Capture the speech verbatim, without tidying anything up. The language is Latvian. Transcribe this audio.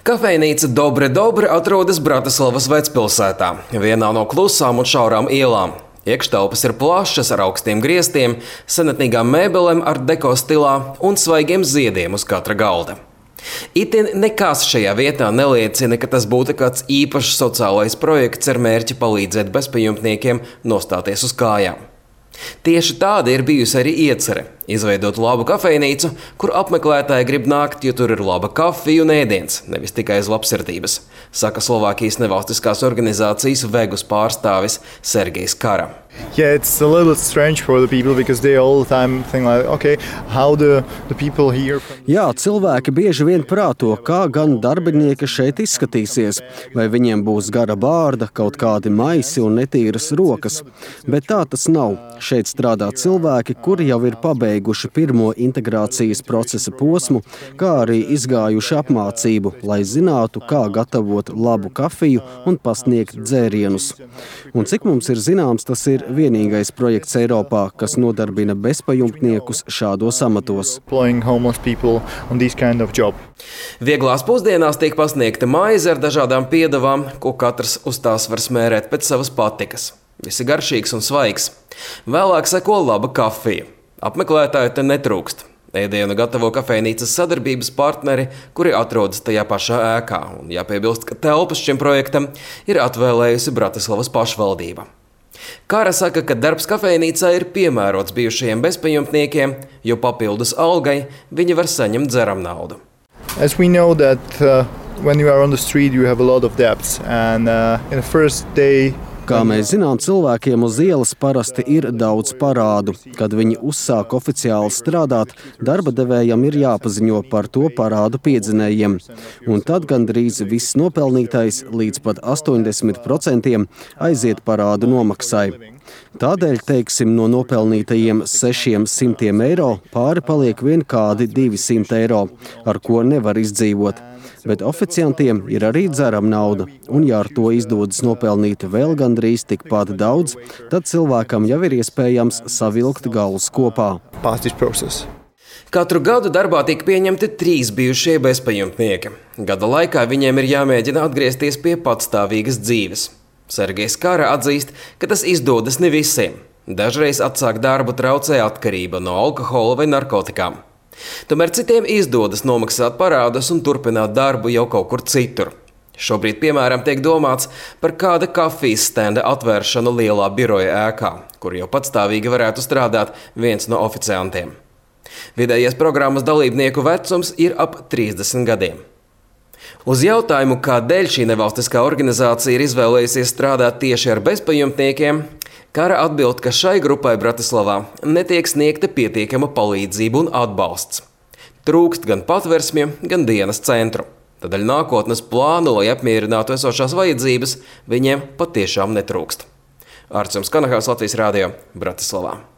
Kafejnīca Dobre Dobre atrodas Bratislavas vecpilsētā, vienā no klusām un šaurām ielām. Iekštelpas ir plašas ar augstiem griestiem, senatnīgām mēbelēm ar deko stilā un svaigiem ziediem uz katra galda. Itin nekas šajā vietā neliecina, ka tas būtu kāds īpašs sociālais projekts ar mērķi palīdzēt bezpajumtniekiem nostāties uz kājām. Tieši tāda ir bijusi arī iecerē – izveidot labu kafejnīcu, kur apmeklētāji grib nākt, jo tur ir laba kafija un ēdiens, nevis tikai iz labsirdības, saka Slovākijas nevalstiskās organizācijas Vegus pārstāvis Sergejs Kara. Yeah, it's a little bit strange for the people because they all the time think like, okay, how the the people here. Jā, cilvēki bieži vien prāto, kā gan darbinieki šeit izskatīsies, vai viņiem būs gara bārda, kaut kādi maisi un netīras rokas. Bet tā tas nav. Šeit strādā cilvēki, kuri jau ir pabeiguši pirmo integrācijas procesa posmu, kā arī izgājuši apmācību, lai zinātu, kā gatavot labu kafiju un pasniegt dzērienus. Un cik mums ir zināms, tas ir vienīgais projekts Eiropā, kas nodarbina bezpajumtniekus šādos amatos. Kind of Vieglās pusdienās tiek pasniegta maize ar dažādām piedevām, ko katrs uz tās var smērēt pēc savas patikas. Viss ir garšīgs un svaigs. Vēlāk seko laba kafija. Apmeklētāju te netrūkst. Ēdienu gatavo kafejnīcas sadarbības partneri, kuri atrodas tajā pašā ēkā. Un jāpiebilst, ka telpas šim projektam ir atvēlējusi Bratislavas pašvaldība. Kara saka, ka darbs kafejnīcā ir piemērots bijušajiem bezpajumtniekiem, jo papildus algai viņi var saņemt dzeram naudu. As we know that uh, when you are on the street you have a lot of debts and uh, in the first day Kā mēs zinām, cilvēkiem uz ielas parasti ir daudz parādu. Kad viņi uzsāk oficiāli strādāt, darba devējam ir jāpaziņo par to parādu piedzinējiem. Un tad gandrīz viss nopelnītais līdz pat astoņdesmit procentiem aiziet parādu nomaksai. Tādēļ, teiksim, no nopelnītajiem sešiem simtiem eiro pāri paliek vien kādi divi simti eiro, ar ko nevar izdzīvot. Bet oficiantiem ir arī dzeram nauda, un ja ar to izdodas nopelnīt vēl gandrīz tikpat daudz, tad cilvēkam jau ir iespējams savilkt galus kopā. Katru gadu darbā tiek pieņemti trīs bijušie bezpajumtnieki. Gada laikā viņiem ir jāmēģina atgriezties pie patstāvīgas dzīves. Sergejs Kara atzīst, ka tas izdodas ne visiem. Dažreiz atsākt darbu traucē atkarība no alkohola vai narkotikām. Tomēr citiem izdodas nomaksāt parādus un turpināt darbu jau kaut kur citur. Šobrīd, piemēram, tiek domāts par kāda kafijas stenda atvēršanu lielā biroja ēkā, kur jau patstāvīgi varētu strādāt viens no oficiantiem. Vidējais programmas dalībnieku vecums ir ap trīsdesmit gadiem. Uz jautājumu, kādēļ šī nevalstiskā organizācija ir izvēlējusies strādāt tieši ar bezpajumtniekiem, Kara atbild, ka šai grupai Bratislavā netiek sniegta pietiekama palīdzība un atbalsts. Trūkst gan patversmju, gan dienas centru. Tādēļ nākotnes plānu, lai apmierinātu esošās vajadzības, viņiem patiešām netrūkst. Arcums Kanahāls, Latvijas Rādio, Bratislavā.